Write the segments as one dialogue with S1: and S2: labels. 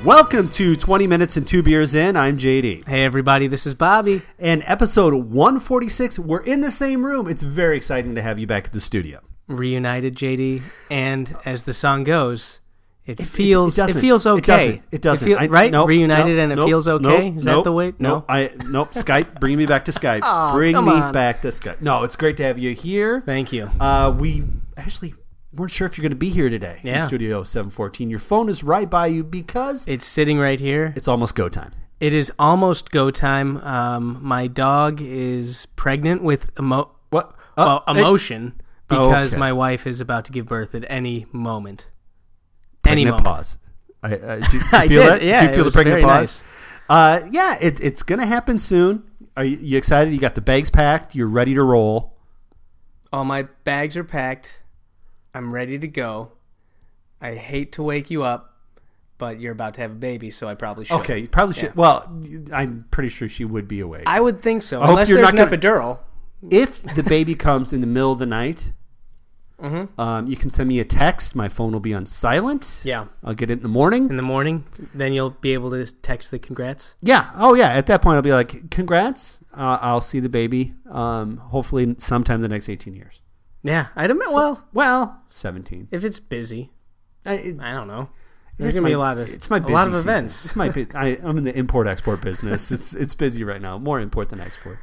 S1: Welcome to 20 Minutes and 2 Beers In. I'm JD.
S2: Hey everybody, this is Bobby.
S1: And episode 146, we're in the same room. It's very exciting to have you back at the studio.
S2: Reunited, JD, and as the song goes, it feels okay.
S1: It doesn't.
S2: Right? Reunited and it feels okay? Is that the way?
S1: Nope. Skype. Bring me back to Skype.
S2: Oh,
S1: Bring
S2: come
S1: me
S2: on.
S1: back to Skype. No, it's great to have you here.
S2: Thank you.
S1: We actually weren't sure if you're going to be here today in Studio 714. Your phone is right by you because
S2: It's sitting right here.
S1: it's almost go time.
S2: It is almost go time. My dog is pregnant with emotion because
S1: Okay.
S2: my wife is about to give birth at any moment.
S1: Pregnant pause. Do you feel
S2: I did.
S1: that?
S2: Yeah,
S1: Do you feel
S2: it
S1: the
S2: was
S1: pregnant
S2: very
S1: pause? It's going to happen soon. Are you excited? You got the bags packed. You're ready to roll.
S2: All my bags are packed. I'm ready to go. I hate to wake you up, but you're about to have a baby, so I probably should.
S1: Okay, you probably should. Well, I'm pretty sure she would be awake.
S2: I would think so,
S1: hope
S2: unless
S1: you're
S2: there's an
S1: not
S2: epidural.
S1: If the baby comes in the middle of the night, you can send me a text. My phone will be on silent.
S2: Yeah.
S1: I'll get it in the morning.
S2: In the morning, then you'll be able to text the congrats.
S1: Yeah. Oh, yeah. At that point, I'll be like, congrats. I'll see the baby hopefully sometime the next 18 years.
S2: Yeah, I'd admit.
S1: Well, 17.
S2: If it's busy, I don't know.
S1: It's
S2: There's gonna be a lot of
S1: busy
S2: events.
S1: Season. I'm in the import-export business. It's busy right now. More import than export.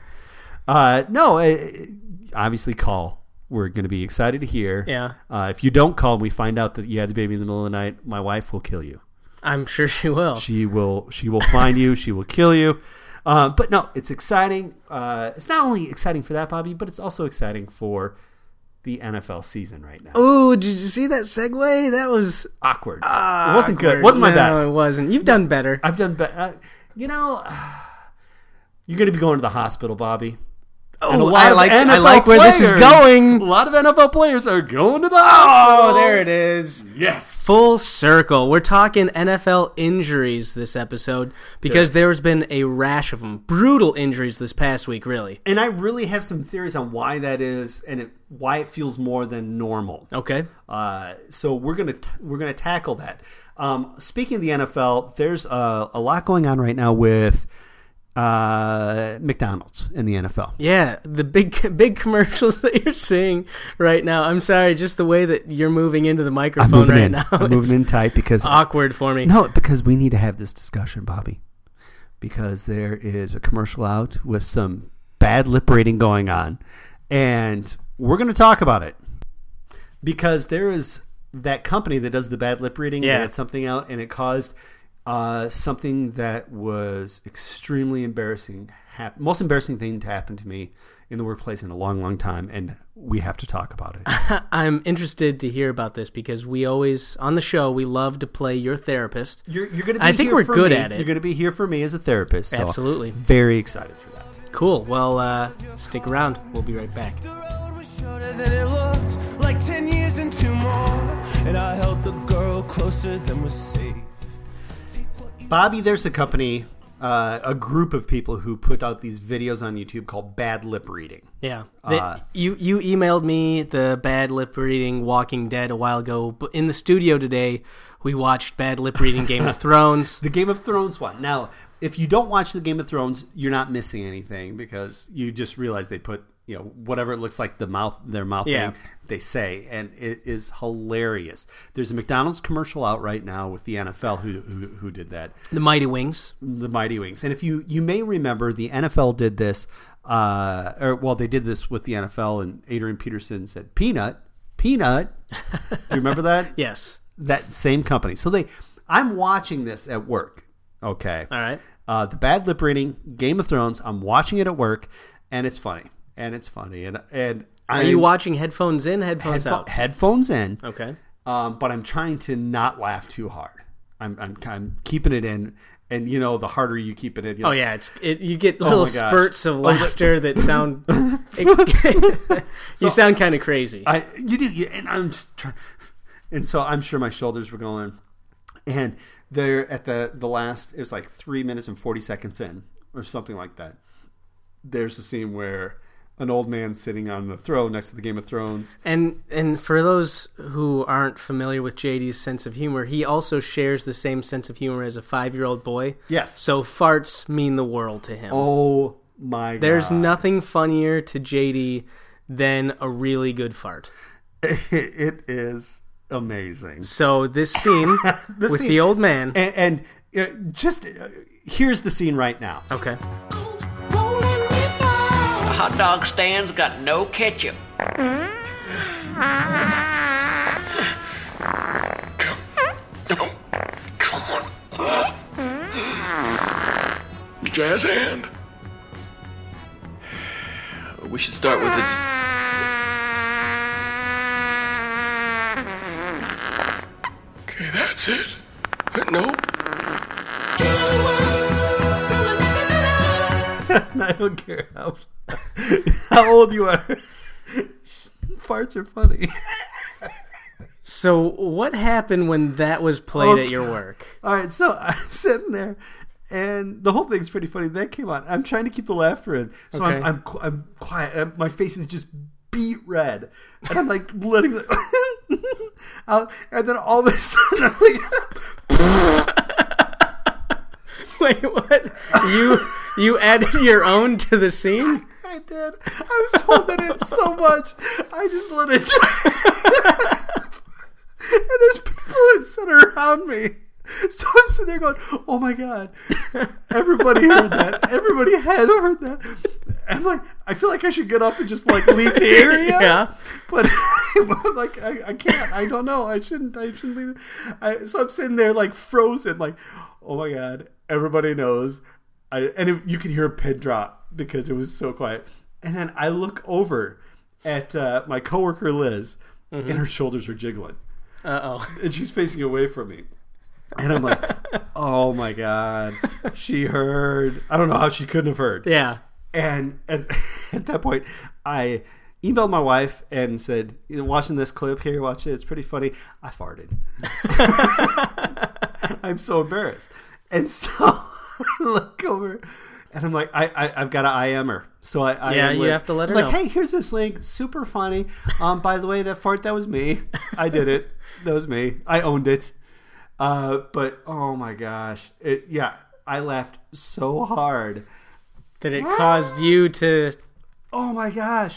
S1: Obviously call. We're going to be excited to hear.
S2: Yeah.
S1: If you don't call and we find out that you had the baby in the middle of the night, my wife will kill you.
S2: I'm sure she will.
S1: She will find you. She will kill you. But no, it's exciting. It's not only exciting for that, Bobby, but it's also exciting for the NFL season right now.
S2: Ooh, did you see that segue? That was
S1: awkward. It wasn't good. It wasn't my best.
S2: No, it wasn't. You've done better.
S1: I've done better. You're going to be going to the hospital, Bobby.
S2: Oh, I like where this is going.
S1: A lot of NFL players are going to the hospital.
S2: Oh, there it is.
S1: Yes.
S2: Full circle. We're talking NFL injuries this episode because there's been a rash of them. Brutal injuries this past week, really.
S1: And I really have some theories on why that is and why it feels more than normal.
S2: Okay.
S1: So we're gonna tackle that. Speaking of the NFL, there's a lot going on right now with McDonald's in the NFL.
S2: Yeah, the big commercials that you're seeing right now. I'm sorry, just the way that you're moving into the microphone right now.
S1: I'm moving in tight because
S2: awkward for me.
S1: No, because we need to have this discussion, Bobby. Because there is a commercial out with some bad lip reading going on, and we're going to talk about it. Because there is that company that does the bad lip reading. They had something out, and it caused something that was extremely embarrassing. Most embarrassing thing to happen to me in the workplace in a long, long time, and we have to talk about it.
S2: I'm interested to hear about this because we always, on the show, we love to play your therapist.
S1: You're going to be
S2: I think
S1: here
S2: we're
S1: for
S2: good
S1: me.
S2: at it.
S1: You're going to be here for me as a therapist. So
S2: absolutely.
S1: Very excited for that.
S2: Cool. Well, stick around. We'll be right back.
S3: The road was shorter than it looked, like 10 years and 2 more, and I held the girl closer than was safe.
S1: Bobby, there's a company, a group of people who put out these videos on YouTube called Bad Lip Reading.
S2: Yeah. You emailed me the Bad Lip Reading Walking Dead a while ago, but in the studio today, we watched Bad Lip Reading Game of Thrones.
S1: The Game of Thrones one. Now, if you don't watch the Game of Thrones, you're not missing anything because you just realize they put, whatever it looks like their mouth thing, they say, and it is hilarious. There's a McDonald's commercial out right now with the NFL who did that.
S2: The Mighty Wings.
S1: The Mighty Wings. And if you may remember, the NFL did this, they did this with the NFL, and Adrian Peterson said, Peanut. Do you remember that?
S2: Yes.
S1: That same company. So I'm watching this at work. Okay.
S2: All right.
S1: The Bad Lip Reading, Game of Thrones. I'm watching it at work, and it's funny. And
S2: are you watching headphones in, headphones out?
S1: Headphones in.
S2: Okay.
S1: But I'm trying to not laugh too hard. I'm keeping it in, and the harder you keep it in.
S2: You get little spurts of laughter that sound. You sound kind of crazy.
S1: You do, and I'm just trying. And so I'm sure my shoulders were going, and they're at the last. It was like 3 minutes and 40 seconds in, or something like that. There's a scene where an old man sitting on the throne next to the Game of Thrones.
S2: And for those who aren't familiar with JD's sense of humor, he also shares the same sense of humor as a 5-year-old boy.
S1: Yes.
S2: So farts mean the world to him.
S1: Oh my God.
S2: There's nothing funnier to JD than a really good fart.
S1: It is amazing.
S2: So this scene with the old man.
S1: And just here's the scene right now.
S2: Okay.
S4: The hot dog stand's got no ketchup.
S5: Come on. Jazz hand. We should start with it. Okay, that's it. No.
S1: I don't care how old you are. Farts are funny.
S2: So what happened when that was played at your work?
S1: All right, so I'm sitting there, and the whole thing's pretty funny. That came on. I'm trying to keep the laughter in, so
S2: Okay.
S1: I'm quiet. My face is just beet red, and I'm like letting it out, and then all of a sudden I'm like,
S2: Wait, what? You added your own to the scene?
S1: I did. I was holding it so much, I just let it. And there's people that sit around me. So I'm sitting there going, oh my God. Everybody heard that. Everybody had heard that. I'm like, I feel like I should get up and just like leave the area.
S2: Yeah.
S1: But I'm like, I can't. I don't know. I shouldn't leave. So I'm sitting there like frozen, like, oh my God. Everybody knows. You could hear a pin drop because it was so quiet. And then I look over at my coworker Liz, and her shoulders are jiggling.
S2: Uh-oh.
S1: And she's facing away from me. And I'm like, oh my God, she heard. I don't know how she couldn't have heard.
S2: Yeah.
S1: And at that point, I emailed my wife and said, watching this clip here, watch it. It's pretty funny. I farted. I'm so embarrassed. And so I look over and I'm like, I've got to IM her. So I
S2: Yeah,
S1: IM
S2: you
S1: Liz.
S2: have to let her
S1: like,
S2: know.
S1: hey, here's this link. Super funny. By the way, that fart, that was me. I did it. That was me. I owned it. But oh my gosh. I laughed so hard.
S2: That it caused you to...
S1: Oh my gosh.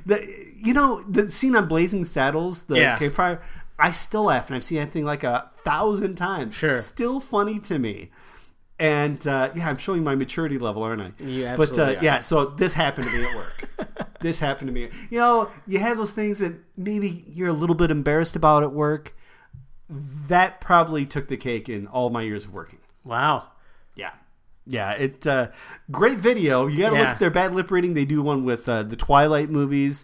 S1: The scene on Blazing Saddles, the campfire, I still laugh, and I've seen that thing like 1,000 times.
S2: Sure.
S1: Still funny to me. And I'm showing my maturity level, aren't I?
S2: You absolutely
S1: But
S2: are.
S1: so this happened to me at work. This happened to me. You have those things that maybe you're a little bit embarrassed about at work. That probably took the cake in all my years of working.
S2: Wow.
S1: Yeah, great video. You got to look at their bad lip reading. They do one with the Twilight movies,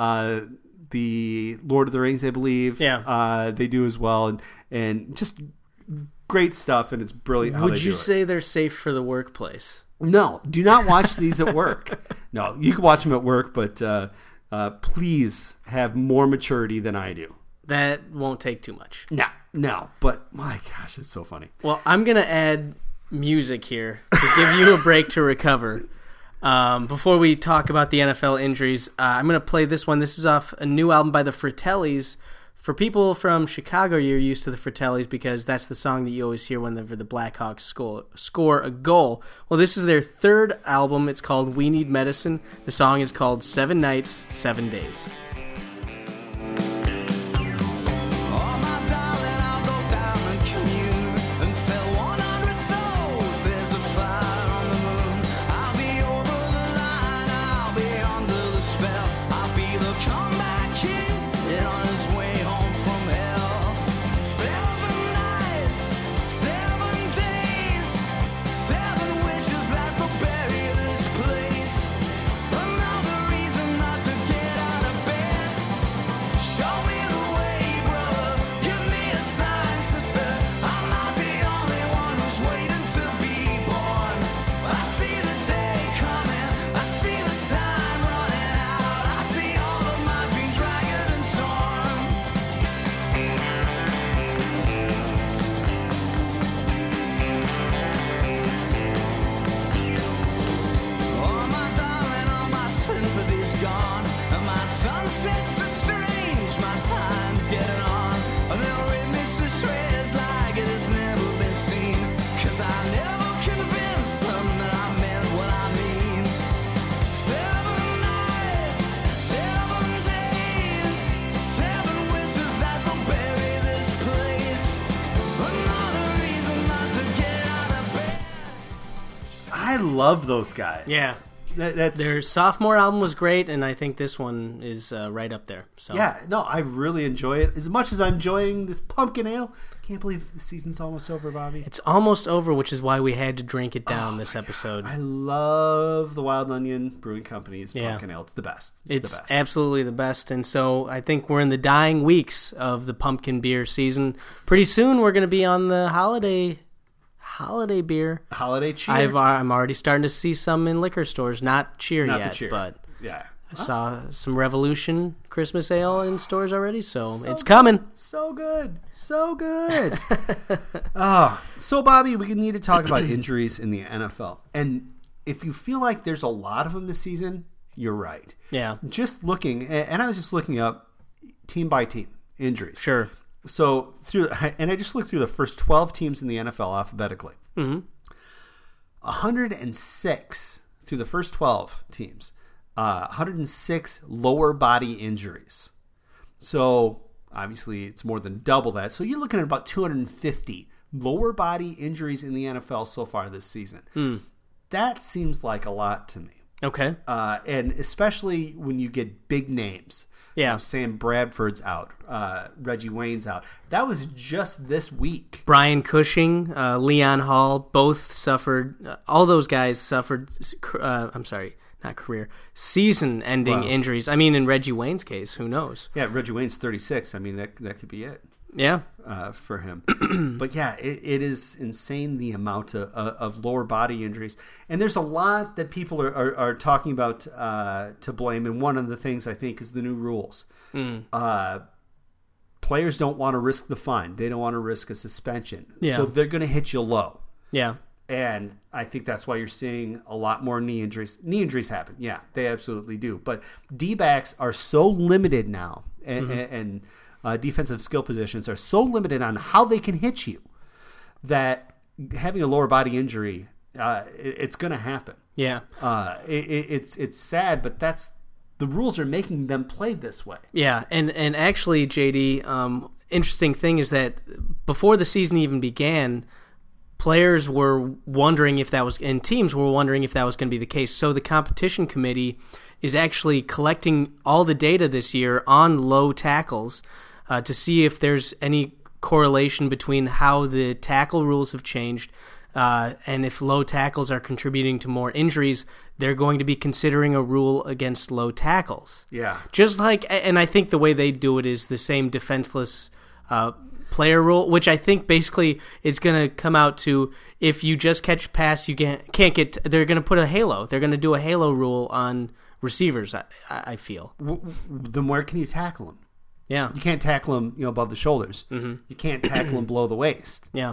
S1: the Lord of the Rings, I believe.
S2: Yeah.
S1: They do as well, and just great stuff. And it's brilliant. How
S2: Would
S1: they
S2: you
S1: do
S2: say they're safe for the workplace?
S1: No, do not watch these at work. No, you can watch them at work, but please have more maturity than I do.
S2: That won't take too much.
S1: No, but my gosh, it's so funny.
S2: Well, I'm going to add music here to give you a break to recover. Before we talk about the NFL injuries, I'm going to play this one. This is off a new album by the Fratellis. For people from Chicago, you're used to the Fratellis because that's the song that you always hear whenever the Blackhawks score a goal. Well, this is their third album. It's called We Need Medicine. The song is called 7 Nights, 7 Days.
S3: Another reason not to get out of bed.
S1: love those guys.
S2: Yeah.
S1: That's
S2: Their sophomore album was great, and I think this one is right up there. So
S1: yeah. No, I really enjoy it as much as I'm enjoying this pumpkin ale. Can't believe the season's almost over, Bobby.
S2: it's almost over, which is why we had to drink it down this episode.
S1: I love the Wild Onion Brewing Company's
S2: Yeah.
S1: pumpkin ale. It's the best.
S2: It's
S1: the best.
S2: absolutely the best, and so I think we're in the dying weeks of the pumpkin beer season. Pretty soon, we're going to be on the holiday beer.
S1: Holiday cheer.
S2: I'm already starting to see some in liquor stores. Not cheer
S1: Not
S2: yet,
S1: the cheer.
S2: but
S1: Yeah.
S2: I saw some Revolution Christmas ale in stores already, so it's
S1: good.
S2: coming.
S1: So good. So good. So, Bobby, we need to talk about injuries in the NFL. And if you feel like there's a lot of them this season, you're right.
S2: Yeah,
S1: Just looking, and I was just looking up team by team injuries.
S2: sure.
S1: So, I just looked through the first 12 teams in the NFL alphabetically. 106 through the first 12 teams. 106 lower body injuries. So obviously it's more than double that. So you're looking at about 250 lower body injuries in the NFL so far this season. That seems like a lot to me.
S2: Okay.
S1: And especially when you get big names.
S2: Yeah.
S1: Sam Bradford's out. Reggie Wayne's out. That was just this week.
S2: Brian Cushing, Leon Hall, both suffered. All those guys suffered. I'm sorry, not career, season-ending injuries. I mean, in Reggie Wayne's case, who knows?
S1: Yeah, Reggie Wayne's 36. I mean, that could be it.
S2: Yeah.
S1: For him. But yeah, it is insane the amount of lower body injuries. And there's a lot that people are talking about to blame. And one of the things I think is the new rules. Players don't want to risk the fine. They don't want to risk a suspension.
S2: Yeah.
S1: So they're going to hit you low.
S2: Yeah.
S1: And I think that's why you're seeing a lot more knee injuries. Knee injuries happen. Yeah, they absolutely do. But D-backs are so limited now. And defensive skill positions are so limited on how they can hit you that having a lower body injury, it's going to happen.
S2: Yeah.
S1: It's sad, but the rules are making them play this way.
S2: Yeah, and actually, JD, interesting thing is that before the season even began, players were wondering if that was, and teams were wondering if that was going to be the case. So the competition committee is actually collecting all the data this year on low tackles to see if there's any correlation between how the tackle rules have changed and if low tackles are contributing to more injuries. They're going to be considering a rule against low tackles.
S1: Yeah.
S2: Just like, and I think the way they do it is the same defenseless player rule, which I think basically it's going to come out to if you just catch a pass, you can't get. They're going to put a halo. They're going to do a halo rule on receivers. I feel.
S1: Then where can you tackle them?
S2: Yeah.
S1: You can't tackle them, above the shoulders. You can't tackle them below the waist.
S2: Yeah.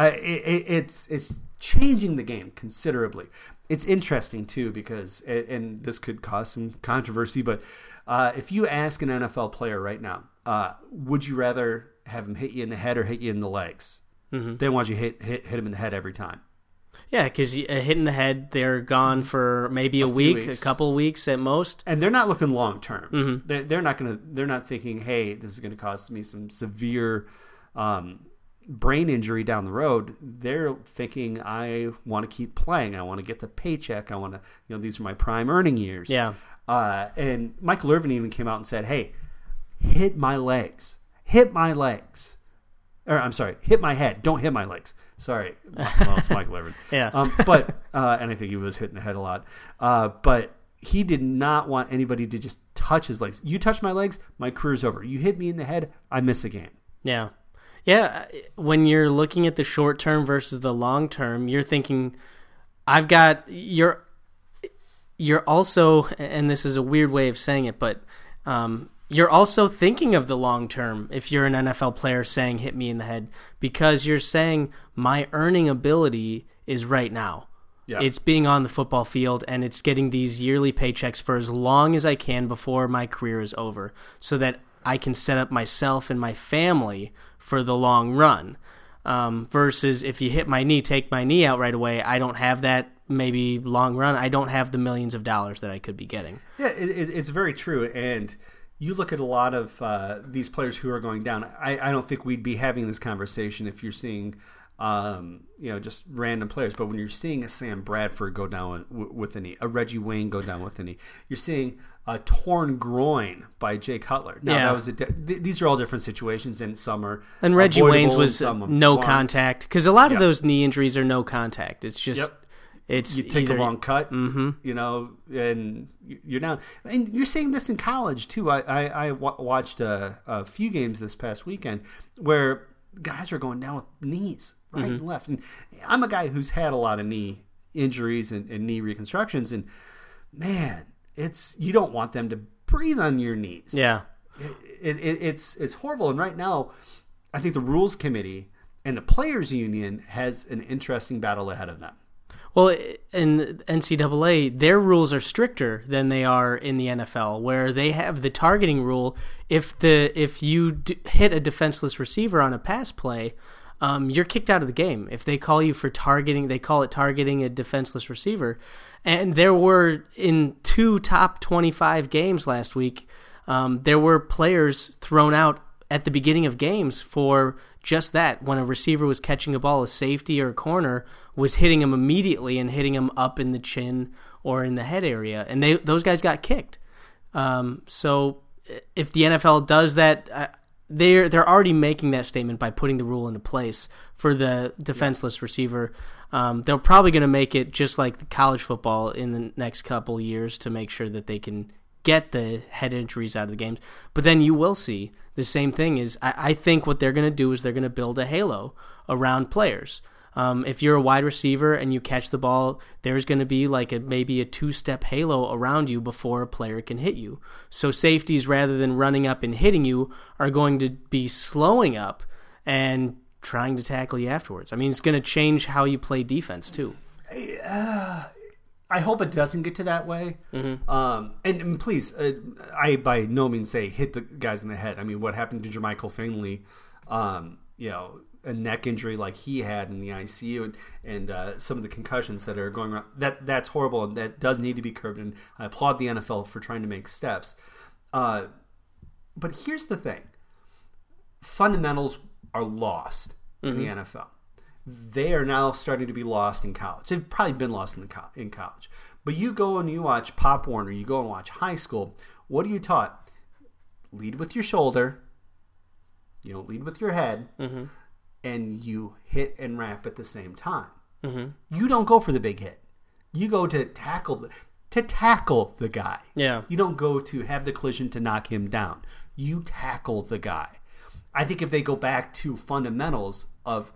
S1: It's changing the game considerably. It's interesting too because, and this could cause some controversy, but if you ask an NFL player right now, would you rather have him hit you in the head or hit you in the legs? They want you hit him in the head every time.
S2: Yeah, because a hit in the head, they're gone for maybe a week, a couple weeks at most,
S1: and they're not looking long term. They're not thinking, hey, this is going to cause me some severe brain injury down the road. They're thinking, I want to keep playing. I want to get the paycheck. I want to, these are my prime earning years.
S2: Yeah.
S1: And Michael Irvin even came out and said, hey, hit my legs. Hit my legs. Or I'm sorry, hit my head. Don't hit my legs. Sorry. Well, it's Michael Irvin.
S2: Yeah.
S1: But and I think he was hitting the head a lot. But he did not want anybody to just touch his legs. You touch my legs, my career's over. You hit me in the head, I miss a game.
S2: Yeah. Yeah, when you're looking at the short term versus the long term, you're thinking, you're also, and this is a weird way of saying it, but you're also thinking of the long term if you're an NFL player saying hit me in the head, because you're saying my earning ability is right now. Yeah. It's being on the football field, and it's getting these yearly paychecks for as long as I can before my career is over, so that I can set up myself and my family for the long run. Versus if you hit my knee, take my knee out right away, I don't have that maybe long run. I don't have the millions of dollars that I could be getting.
S1: Yeah, it's very true. And you look at a lot of these players who are going down. I don't think we'd be having this conversation if you're seeing just random players. But when you're seeing a Sam Bradford go down with a knee, a Reggie Wayne go down with a knee, you're seeing a torn groin by Jay Cutler. Now, these are all different situations, and some are
S2: and Reggie Wayne's was no
S1: weren't.
S2: Contact, because a lot of those knee injuries are no contact. It's just it's
S1: you take
S2: either,
S1: a long cut, and you're down. And you're seeing this in college too. I watched a few games this past weekend where guys are going down with knees right and left. And I'm a guy who's had a lot of knee injuries and knee reconstructions, and man, you don't want them to breathe on your knees.
S2: Yeah,
S1: it's horrible. And right now, I think the rules committee and the players union has an interesting battle ahead of them.
S2: Well, in the NCAA, their rules are stricter than they are in the NFL, where they have the targeting rule. If you hit a defenseless receiver on a pass play, you're kicked out of the game. If they call you for targeting, they call it targeting a defenseless receiver. And there were, in 2 top 25 games last week, there were players thrown out at the beginning of games for just that. When a receiver was catching a ball, a safety or a corner was hitting him immediately and hitting him up in the chin or in the head area, and those guys got kicked. So if the NFL does that, they're already making that statement by putting the rule into place for the defenseless receiver. They're probably going to make it just like the college football in the next couple years to make sure that they can get the head injuries out of the games. But then you will see the same thing. I think what they're going to do is they're going to build a halo around players. If you're a wide receiver and you catch the ball, there's going to be like maybe a 2-step halo around you before a player can hit you. So safeties, rather than running up and hitting you, are going to be slowing up and trying to tackle you afterwards. I mean, it's going to change how you play defense too.
S1: I hope it doesn't get to that way. And please, I by no means say hit the guys in the head. I mean, what happened to Jermichael Finley, a neck injury like he had in the ICU, and some of the concussions that are going around, that's horrible, and that does need to be curbed. And I applaud the NFL for trying to make steps. But here's the thing. Fundamentals are lost in the NFL. They are now starting to be lost in college. They've probably been lost in college. But you go and you watch Pop Warner, you go and watch high school, what are you taught? Lead with your shoulder. You don't lead with your head. And you hit and wrap at the same time. You don't go for the big hit. You go to tackle the guy.
S2: Yeah.
S1: You don't go to have the collision to knock him down. You tackle the guy. I think if they go back to fundamentals of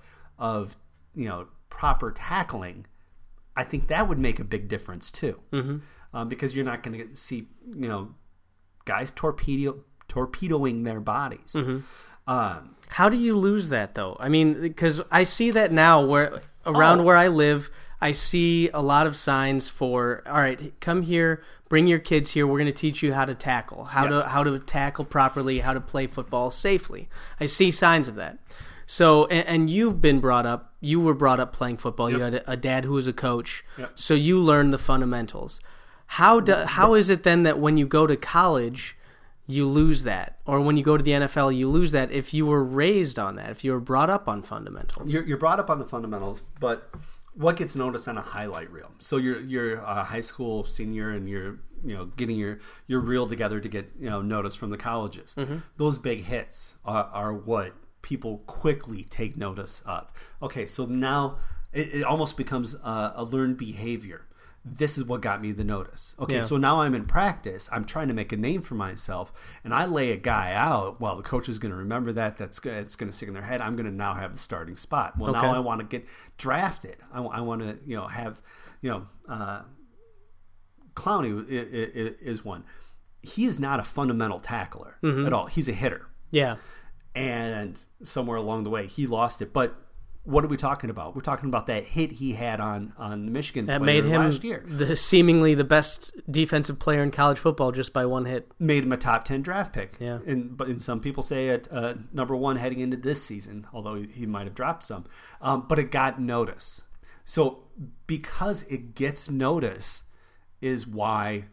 S1: proper tackling, I think that would make a big difference too. Because you're not going to see guys torpedoing their bodies.
S2: How do you lose that though? I mean, because I see that now where I live, I see a lot of signs for, all right, come here, bring your kids here. We're going to teach you how to tackle, how to tackle properly, how to play football safely. I see signs of that. So, and you were brought up playing football. You had a dad who was a coach. So you learned the fundamentals. How is it then that when you go to college, you lose that, or when you go to the NFL, you lose that if you were raised on that, if you were brought up on fundamentals?
S1: You're brought up on the fundamentals, but what gets noticed on a highlight reel? So you're a high school senior, and you're getting your reel together to get notice from the colleges. Those big hits are what people quickly take notice of. Okay, so now it almost becomes a learned behavior. This is what got me the notice. Okay, so now I'm in practice. I'm trying to make a name for myself, and I lay a guy out. Well, the coach is going to remember that. It's going to stick in their head. I'm going to now have the starting spot. Well, now I want to get drafted. I want to have Clowney is one. He is not a fundamental tackler at all. He's a hitter. Yeah, and somewhere along the way he lost it, but. What are we talking about? We're talking about that hit he had on the Michigan player
S2: made him
S1: last year.
S2: Seemingly the best defensive player in college football just by one hit.
S1: Made him a top 10 draft pick.
S2: Yeah.
S1: But some people say at number 1 heading into this season, although he might have dropped some. But it got notice. So because it gets notice is why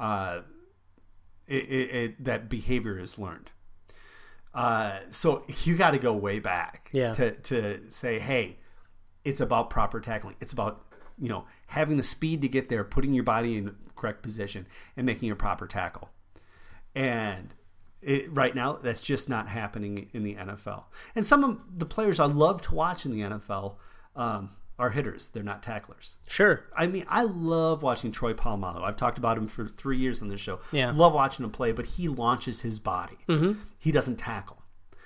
S1: that behavior is learned. So you got to go way back to say, hey, it's about proper tackling. It's about, having the speed to get there, putting your body in the correct position, and making a proper tackle. And right now, that's just not happening in the NFL. And some of the players I love to watch in the NFL are hitters. They're not tacklers.
S2: Sure.
S1: I mean, I love watching Troy Polamalu. I've talked about him for 3 years on this show.
S2: Yeah.
S1: Love watching him play, but he launches his body.
S2: Mm-hmm.
S1: He doesn't tackle.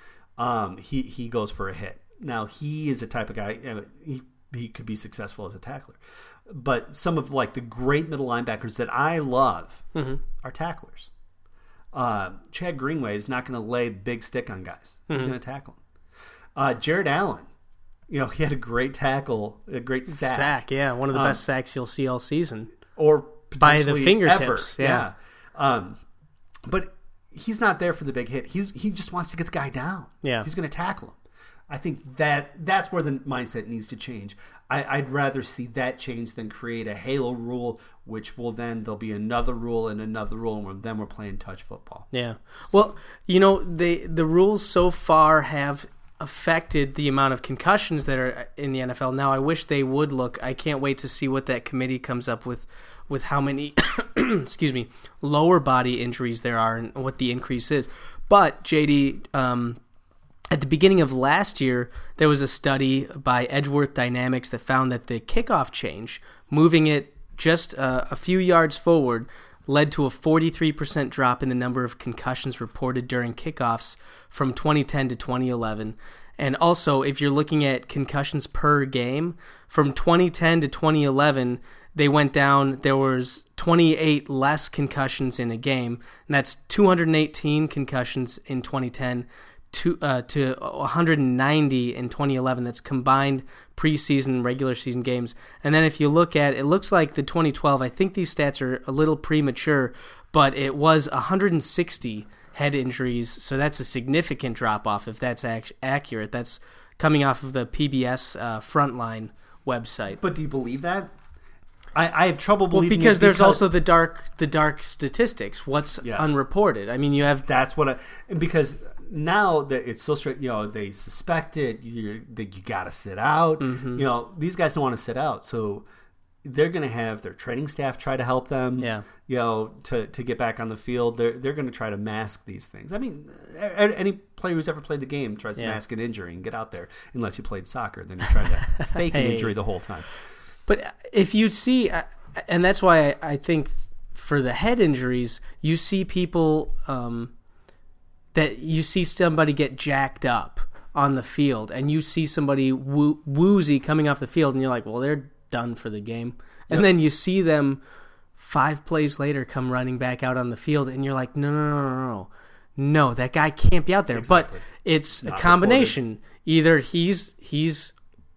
S1: He goes for a hit. Now, he is a type of guy, he could be successful as a tackler. But some of the great middle linebackers that I love are tacklers. Chad Greenway is not going to lay the big stick on guys. He's going to tackle them. Jared Allen, he had a great tackle, a great sack.
S2: Yeah, one of the best sacks you'll see all season.
S1: Or
S2: by the
S1: potentially
S2: fingertips.
S1: ever. Yeah. But he's not there for the big hit. He just wants to get the guy down.
S2: Yeah.
S1: He's going to tackle him. I think that's where the mindset needs to change. I'd rather see that change than create a halo rule, which will then there'll be another rule, and then we're playing touch football.
S2: Yeah. Well, the rules so far have affected the amount of concussions that are in the NFL. Now, I wish they would look. I can't wait to see what that committee comes up with how many lower body injuries there are and what the increase is. But JD, at the beginning of last year, there was a study by Edgeworth Dynamics that found that the kickoff change, moving it just a few yards forward, led to a 43% drop in the number of concussions reported during kickoffs from 2010 to 2011. And also, if you're looking at concussions per game, from 2010 to 2011, they went down. There was 28 less concussions in a game, and that's 218 concussions in 2010 to 190 in 2011. That's combined preseason, regular season games. And then if you look at it, looks like the 2012, I think these stats are a little premature, but it was 160 head injuries. So that's a significant drop off if that's accurate. That's coming off of the PBS Frontline website.
S1: But do you believe that? I have trouble believing it
S2: because there's also the dark statistics. What's
S1: Yes.
S2: unreported? I mean, you have
S1: That's what because now that it's so straight, they suspect it. You got to sit out.
S2: Mm-hmm.
S1: These guys don't want to sit out, so they're going to have their training staff try to help them.
S2: Yeah.
S1: To get back on the field. They're going to try to mask these things. I mean, any player who's ever played the game tries to mask an injury and get out there. Unless you played soccer, then you're trying to fake an injury the whole time.
S2: But if you see, and that's why I think for the head injuries, you see people that you see somebody get jacked up on the field, and you see somebody woozy coming off the field, and you're like, well, they're done for the game. And then you see them 5 plays later come running back out on the field, and you're like, no, that guy can't be out there.
S1: Exactly.
S2: But it's
S1: Not
S2: a combination. Either he's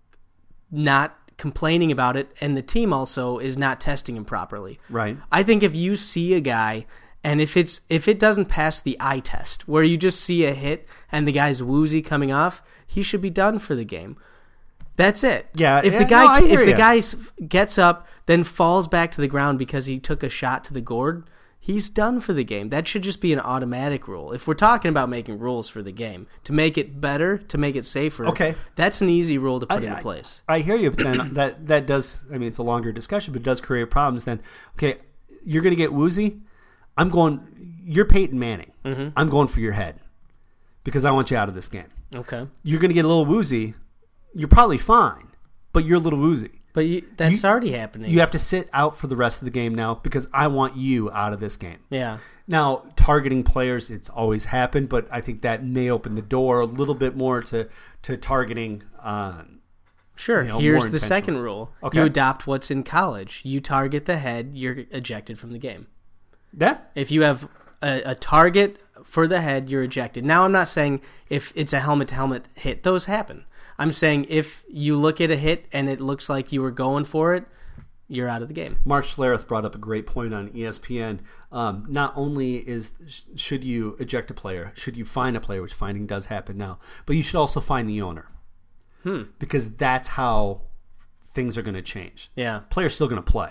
S2: not complaining about it, and the team also is not testing him properly.
S1: Right.
S2: I think if you see a guy, and if it doesn't pass the eye test, where you just see a hit and the guy's woozy coming off, he should be done for the game. That's it.
S1: Yeah.
S2: If the guy gets up, then falls back to the ground because he took a shot to the gourd, he's done for the game. That should just be an automatic rule. If we're talking about making rules for the game, to make it better, to make it safer,
S1: okay,
S2: that's an easy rule to put into place.
S1: I hear you, but then that does, I mean, it's a longer discussion, but it does create problems then. Okay, you're going to get woozy. You're Peyton Manning.
S2: Mm-hmm.
S1: I'm going for your head because I want you out of this game.
S2: Okay.
S1: You're going to get a little woozy. You're probably fine, but you're a little woozy.
S2: But that's already happening.
S1: You have to sit out for the rest of the game now because I want you out of this game.
S2: Yeah.
S1: Now, targeting players, it's always happened, but I think that may open the door a little bit more to targeting.
S2: Sure.
S1: more
S2: Here's the
S1: intentional.
S2: second rule.
S1: Okay.
S2: You adopt what's in college. You target the head, you're ejected from the game.
S1: Yeah.
S2: If you have a target for the head, you're ejected. Now, I'm not saying if it's a helmet-to-helmet hit. Those happen. I'm saying if you look at a hit and it looks like you were going for it, you're out of the game.
S1: Mark Schlereth brought up a great point on ESPN. Not only should you eject a player, should you fine a player, which finding does happen now, but you should also fine the owner. Because that's how things are going to change.
S2: Yeah.
S1: Player's still going to play,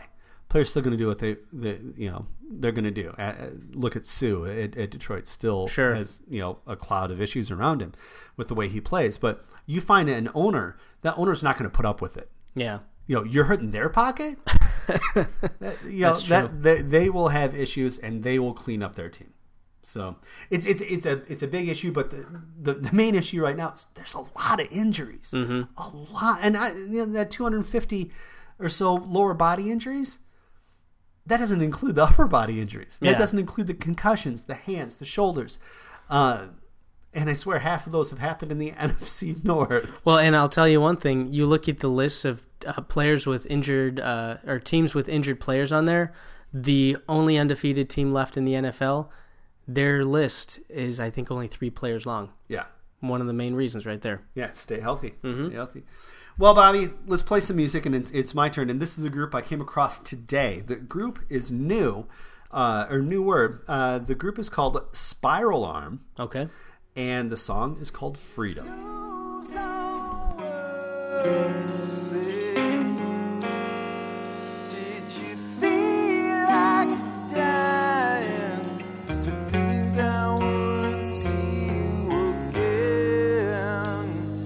S1: Players still going to do what they're going to do. Look at Sue at Detroit. Still
S2: Sure.
S1: has a cloud of issues around him with the way he plays. But you find an owner, that owner's not going to put up with it.
S2: Yeah.
S1: You're hurting their pocket.
S2: That's true.
S1: They will have issues and they will clean up their team. So it's a big issue, but the main issue right now is there's a lot of injuries, a lot, and that 250 or so lower body injuries. That doesn't include the upper body injuries. That doesn't include the concussions, the hands, the shoulders. And I swear half of those have happened in the NFC North.
S2: Well, and I'll tell you one thing. You look at the list of players with injured or teams with injured players on there, the only undefeated team left in the NFL, their list is, I think, only 3 players long.
S1: Yeah.
S2: One of the main reasons right there.
S1: Yeah, stay healthy. Stay healthy. Well, Bobby, let's play some music, and it's my turn. And this is a group I came across today. The group is new, or newer. The group is called Spiral Arm.
S2: Okay.
S1: And the song is called Freedom.
S3: Did you feel like dying to think I wouldn't see you again?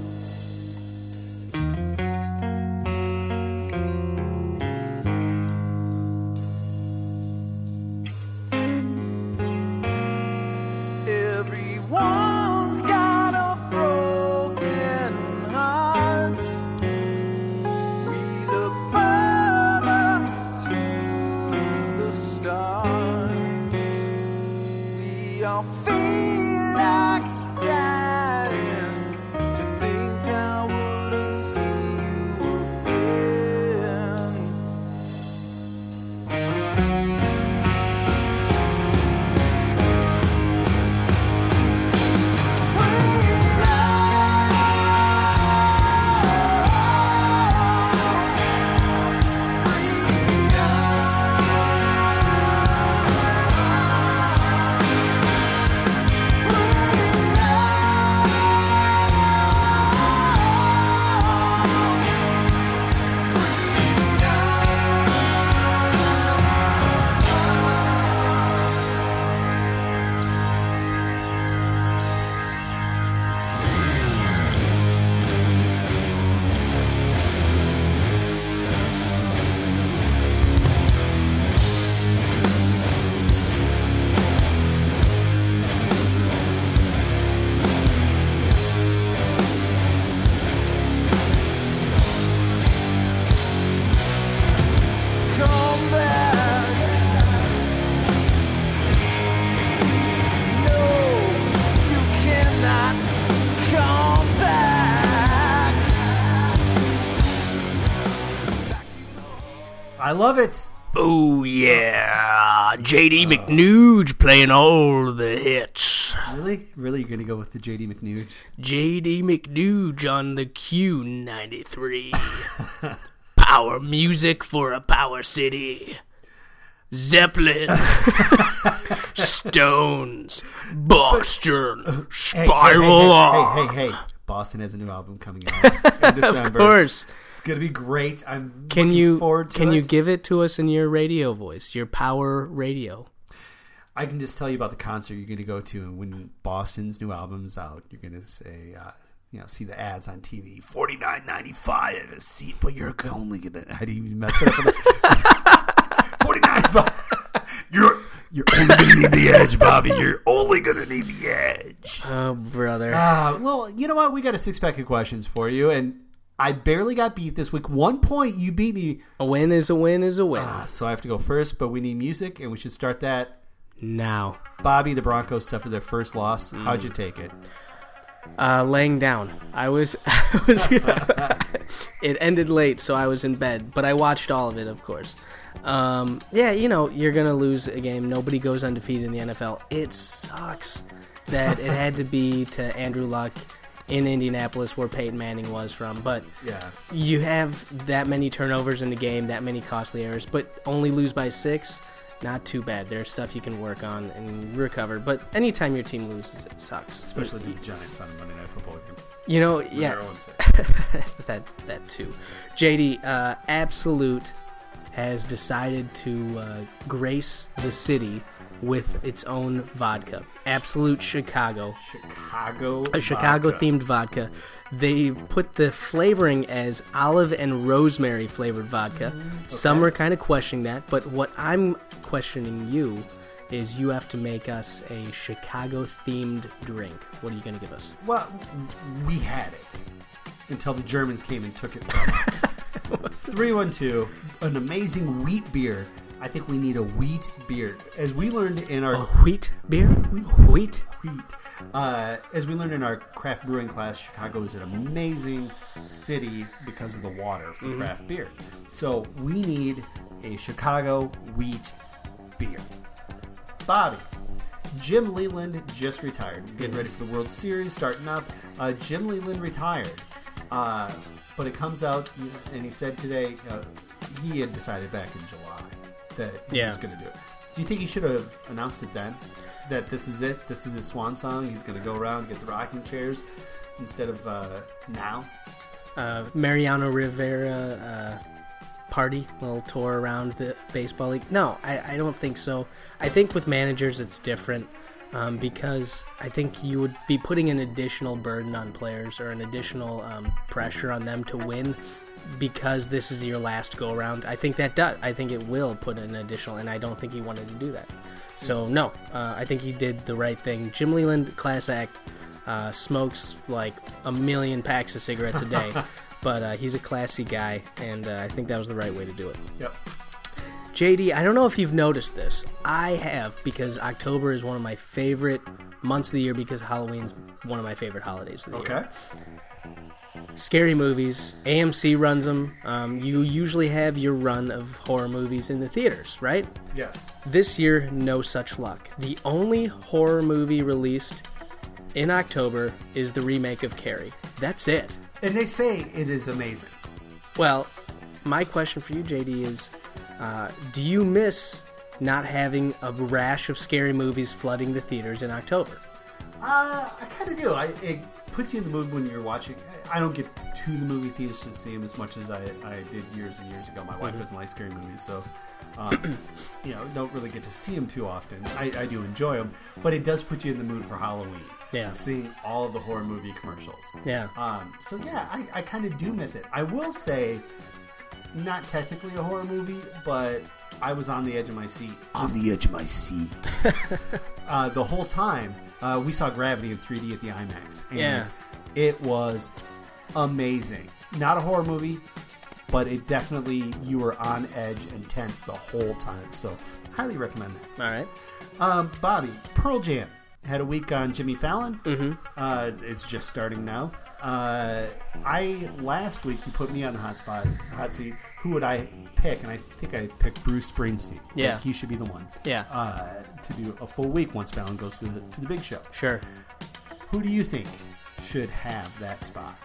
S3: Everyone's got a broken heart. We look further to the stars. We all feel like dying to think I wouldn't see you again. Come back. No, you cannot come back.
S1: I love it.
S2: Oh, yeah. J.D. McNuge playing all the hits.
S1: Really? Really? You're going to go with the J.D. McNuge?
S2: J.D. McNuge on the Q93. Power music for a power city. Zeppelin. Stones. Boston. Spiral Arm.
S1: Hey. Boston has a new album coming out in December.
S2: Of course.
S1: It's going to be great. I'm
S2: Can
S1: looking
S2: you
S1: forward to
S2: can
S1: it.
S2: you give it to us in your radio voice, your power radio?
S1: I can just tell you about the concert you're going to go to, and when Boston's new album's out, you're going to say, see the ads on TV, $49.95 a seat, but you're only going to. How do you mess it up? $49. You're only going to need the edge, Bobby. You're only going to need the edge.
S2: Oh, brother.
S1: Well, you know what? We got a 6-pack of questions for you, and I barely got beat this week. 1 point, you beat me.
S2: A win is a win is a win.
S1: So I have to go first, but we need music, and we should start that.
S2: Now.
S1: Bobby, the Broncos suffered their first loss. How'd you take it?
S2: Laying down. I was it ended late, so I was in bed, but I watched all of it, of course. You're going to lose a game. Nobody goes undefeated in the NFL. It sucks that it had to be to Andrew Luck in Indianapolis where Peyton Manning was from. But
S1: Yeah.
S2: you have that many turnovers in the game, that many costly errors, but only lose by 6. Not too bad. There's stuff you can work on and recover. But anytime your team loses, it sucks.
S1: Especially the Giants on a Monday Night Football game.
S2: You know,
S1: They're 0-6.
S2: that too. JD, absolute has decided to grace the city with its own vodka. Absolute Chicago. A Chicago-themed vodka. They put the flavoring as olive and rosemary flavored vodka. Okay. Some are kind of questioning that, but what I'm questioning you is you have to make us a Chicago-themed drink. What are you going to give us?
S1: Well, we had it until the Germans came and took it from us. 312, an amazing wheat beer. I think we need a wheat beer. As we learned in our...
S2: A wheat beer? Wheat?
S1: As we learned in our craft brewing class, Chicago is an amazing city because of the water for craft beer. So we need a Chicago wheat beer. Bobby, Jim Leland just retired. Getting ready for the World Series, starting up. Jim Leland retired. But it comes out, and he said today, he had decided back in July that he was going to do it. Do you think he should have announced it then? That this is it? This is his swan song? He's going to go around and get the rocking chairs instead of now?
S2: Mariano Rivera party, little tour around the baseball league. No, I don't think so. I think with managers it's different because I think you would be putting an additional burden on players or an additional pressure on them to win because this is your last go around. I think that does. I think it will put an additional, and I don't think he wanted to do that. So no, I think he did the right thing. Jim Leland, class act, smokes like 1 million packs of cigarettes a day. But he's a classy guy, and I think that was the right way to do it.
S1: Yep.
S2: JD, I don't know if you've noticed this. I have, because October is one of my favorite months of the year because Halloween's one of my favorite holidays of the year. Scary movies. AMC runs them. You usually have your run of horror movies in the theaters, right?
S1: Yes.
S2: This year, no such luck. The only horror movie released in October is the remake of Carrie. That's it.
S1: And they say it is amazing.
S2: Well, my question for you, JD, is do you miss not having a rash of scary movies flooding the theaters in October?
S1: I kind of do. It puts you in the mood when you're watching. I don't get to the movie theaters to see them as much as I did years and years ago. My wife doesn't like scary movies, so don't really get to see them too often. I do enjoy them, but it does put you in the mood for Halloween.
S2: Yeah.
S1: Seeing all of the horror movie commercials.
S2: Yeah.
S1: So yeah, I kind of do miss it. I will say, not technically a horror movie, but I was on the edge of my seat. On the edge of my seat. The whole time. We saw Gravity in 3D at the IMAX. And it was amazing. Not a horror movie, but it definitely, you were on edge and tense the whole time. So, highly recommend that.
S2: All right.
S1: Bobby, Pearl Jam had a week on Jimmy Fallon.
S2: Mm-hmm.
S1: It's just starting now. Last week, you put me on the hot seat. Who would I pick? And I think I picked Bruce Springsteen.
S2: Yeah.
S1: Like he should be the one.
S2: Yeah.
S1: To do a full week once Fallon goes to the big show.
S2: Sure.
S1: Who do you think should have that spot?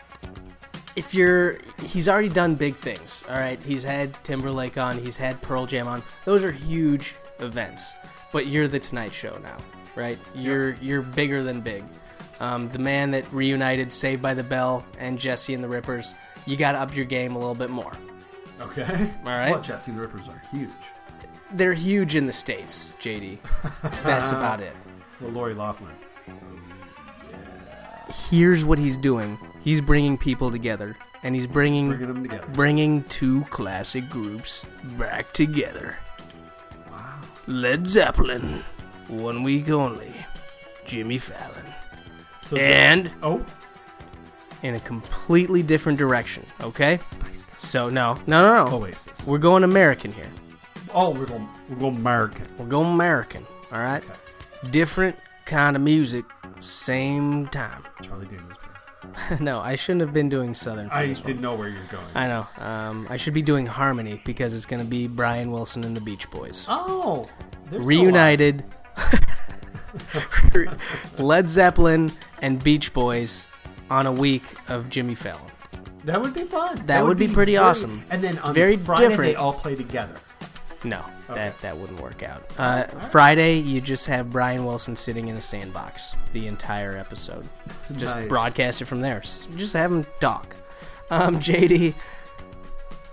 S2: He's already done big things, all right? He's had Timberlake on, he's had Pearl Jam on. Those are huge events. But you're the Tonight Show now, right? You're bigger than big. The man that reunited Saved by the Bell and Jesse and the Rippers, you got to up your game a little bit more.
S1: Okay.
S2: All right.
S1: Well, Jesse and the Rippers are huge.
S2: They're huge in the States, JD. That's about it.
S1: Well, Lori Loughlin.
S2: Here's what he's doing. He's bringing people together, and he's bringing
S1: them together.
S2: Bringing two classic groups back together. Wow. Led Zeppelin, 1 week only. Jimmy Fallon.
S1: So
S2: and
S1: oh,
S2: in a completely different direction. Okay. So no.
S1: Oasis.
S2: We're going American here.
S1: Oh, we're going American.
S2: We're going American. All right.
S1: Okay.
S2: Different kind of music, same time.
S1: Charlie Daniels.
S2: No, I shouldn't have been doing Southern.
S1: I didn't know where you were going.
S2: I know. I should be doing Harmony because it's going to be Brian Wilson and the Beach Boys.
S1: Oh,
S2: reunited. Led Zeppelin and Beach Boys on a week of Jimmy Fallon.
S1: That would be fun.
S2: That would be pretty awesome.
S1: And then on
S2: very
S1: Friday,
S2: different.
S1: They all play together.
S2: No,
S1: okay.
S2: that wouldn't work out. Friday, you just have Brian Wilson sitting in a sandbox the entire episode. Just
S1: nice.
S2: Broadcast it from there. Just have him talk. JD,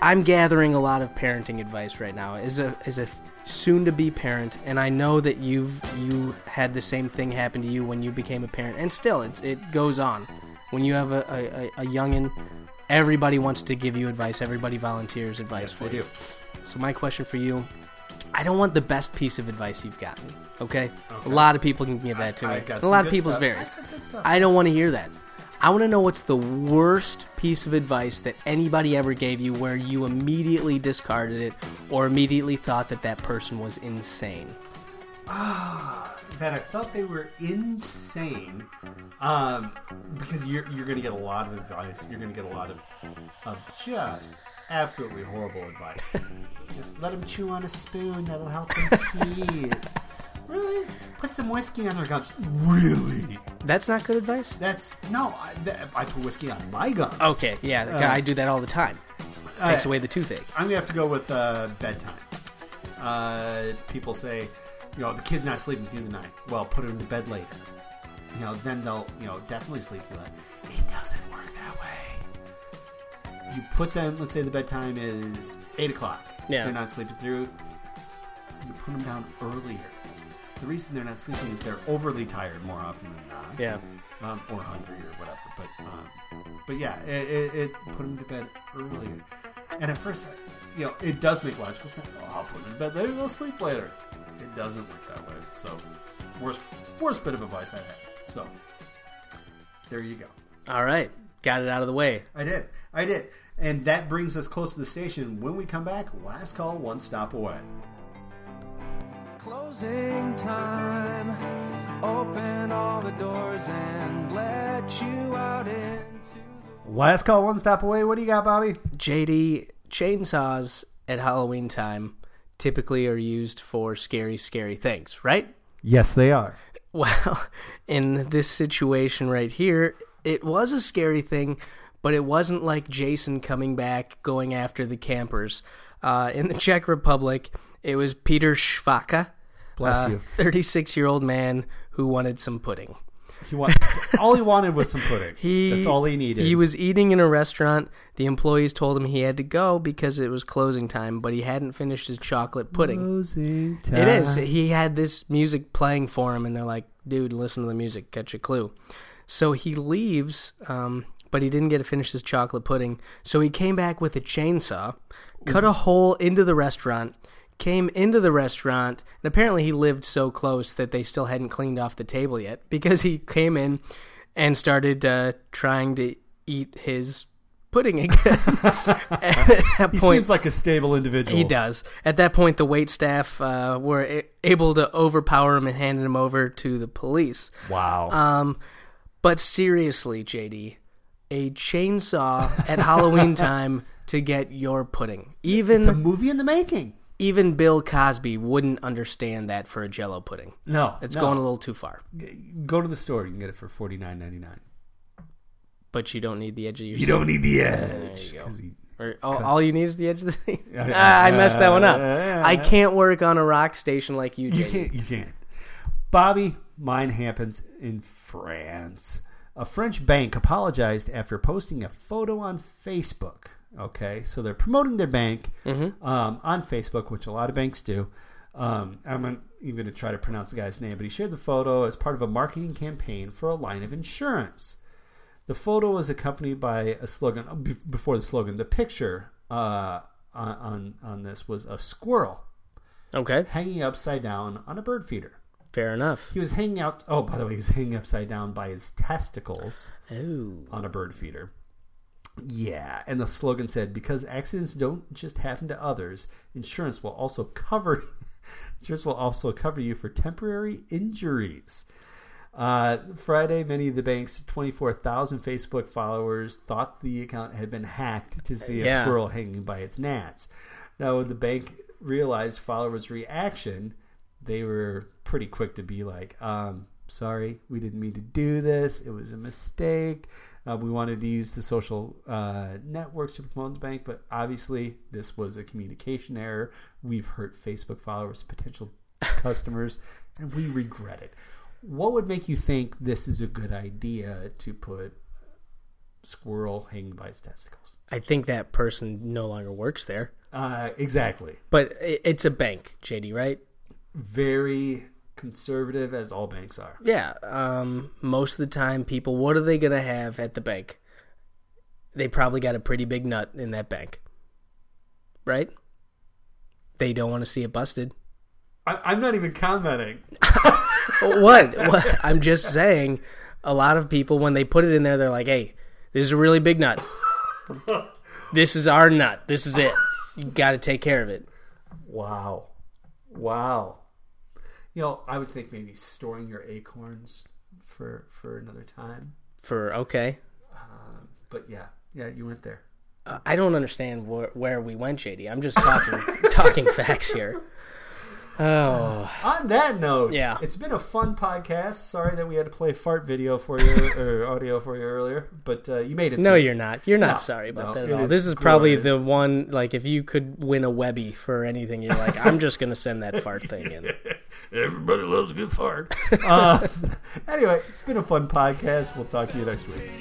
S2: I'm gathering a lot of parenting advice right now as a soon-to-be parent, and I know that you had the same thing happen to you when you became a parent, and still it goes on. When you have a youngin', everybody wants to give you advice. Everybody volunteers advice for you. So my question for you, I don't want the best piece of advice you've gotten, okay? A lot of people can give that to me. A lot of people's vary. I don't want to hear that. I want to know what's the worst piece of advice that anybody ever gave you where you immediately discarded it or immediately thought that person was insane.
S1: That I felt they were insane. Because you're going to get a lot of advice. You're going to get a lot of just absolutely horrible advice. Just let them chew on a spoon. That'll help them teeth. Really? Put some whiskey on their gums. Really?
S2: That's not good advice?
S1: No, I put whiskey on my gums.
S2: Okay, yeah, I do that all the time. Takes away the toothache.
S1: I'm going to have to go with bedtime. People say, the kid's not sleeping through the night. Well, put him to bed later. Then they'll, definitely sleep through that. It doesn't work that way. You put them, let's say the bedtime is 8 o'clock.
S2: Yeah.
S1: They're not sleeping through. You put them down earlier. The reason they're not sleeping is they're overly tired more often than not.
S2: Yeah.
S1: Or hungry or whatever. But yeah, it put them to bed earlier. And at first, it does make logical sense. Oh, I'll put them to bed later, they'll sleep later. It doesn't work that way. So, worst bit of advice I had. So, there you go.
S2: All right. Got it out of the way.
S1: I did. And that brings us close to the station. When we come back, last call, one stop away.
S3: Closing time. Open all the doors and let you out into the...
S1: Last call, one stop away. What do you got, Bobby?
S2: JD, chainsaws at Halloween time typically are used for scary, scary things, right?
S1: Yes, they are.
S2: Well, in this situation right here, it was a scary thing, but it wasn't like Jason coming back going after the campers. In the Czech Republic, it was Peter Schwaka,
S1: Bless you.
S2: 36-year-old man who wanted some pudding.
S1: All he wanted was some pudding. That's all he needed.
S2: He was eating in a restaurant. The employees told him he had to go because it was closing time, but he hadn't finished his chocolate pudding.
S1: Closing time.
S2: It is. He had this music playing for him, and they're like, dude, listen to the music. Catch a clue. So he leaves, but he didn't get to finish his chocolate pudding. So he came back with a chainsaw, cut a hole into the restaurant, came into the restaurant, and apparently he lived so close that they still hadn't cleaned off the table yet because he came in and started trying to eat his pudding again. At that point,
S1: he seems like a stable individual.
S2: He does. At that point, the wait staff were able to overpower him and hand him over to the police.
S1: Wow.
S2: But seriously, JD, a chainsaw at Halloween time to get your pudding.
S1: It's a movie in the making.
S2: Even Bill Cosby wouldn't understand that for a Jell-O pudding.
S1: No.
S2: It's going a little too far.
S1: Go to the store. You can get it for $49.99.
S2: But you don't need the edge of your
S1: You don't need the edge.
S2: There you go. All you need is the edge of the seat. I messed that one up. I can't work on a rock station like you, JD.
S1: You can't. Bobby, mine happens in France. A French bank apologized after posting a photo on Facebook. Okay, so they're promoting their bank on Facebook, which a lot of banks do. I'm not even going to try to pronounce the guy's name, but he shared the photo as part of a marketing campaign for a line of insurance. The photo was accompanied by a slogan. Before the slogan, the picture on this was a squirrel.
S2: Okay.
S1: Hanging upside down on a bird feeder.
S2: Fair enough.
S1: He was hanging out. Oh, by the way, he was hanging upside down by his testicles on a bird feeder. Yeah, and the slogan said, "Because accidents don't just happen to others, insurance will also cover you for temporary injuries." Friday, many of the bank's 24,000 Facebook followers thought the account had been hacked to see a squirrel hanging by its gnats. Now, when the bank realized followers' reaction, they were pretty quick to be like, sorry, we didn't mean to do this. It was a mistake. We wanted to use the social networks to promote the bank, but obviously this was a communication error. We've hurt Facebook followers, potential customers, and we regret it. What would make you think this is a good idea to put squirrel hanging by its testicles?
S2: I think that person no longer works there.
S1: Exactly.
S2: But it's a bank, JD, right?
S1: Very conservative, as all banks are.
S2: Yeah. Most of the time, people, what are they going to have at the bank? They probably got a pretty big nut in that bank. Right? They don't want to see it busted.
S1: I'm not even commenting.
S2: What? I'm just saying, a lot of people, when they put it in there, they're like, hey, this is a really big nut. This is our nut. This is it. You got to take care of it.
S1: Wow. I would think maybe storing your acorns for another time.
S2: Okay.
S1: But yeah, you went there.
S2: I don't understand where we went, JD. I'm just talking facts here. Oh.
S1: On that note,
S2: yeah,
S1: it's been a fun podcast. Sorry that we had to play fart video for you or audio for you earlier, but you made it.
S2: No, you're not. You're not sorry about that at all. This is probably the one, like, if you could win a Webby for anything, you're like, I'm just going to send that fart thing in.
S1: Everybody loves a good fart. Anyway, it's been a fun podcast. We'll talk to you next week.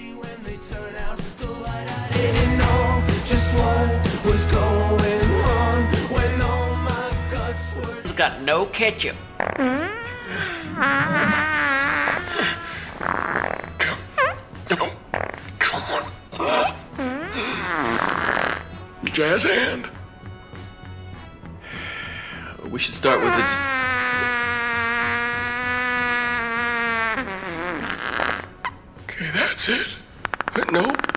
S3: Didn't know just what was going on when all my guts were.
S4: It's got no ketchup.
S5: Come on. Jazz hand. We should start with it. Okay, that's it. Nope.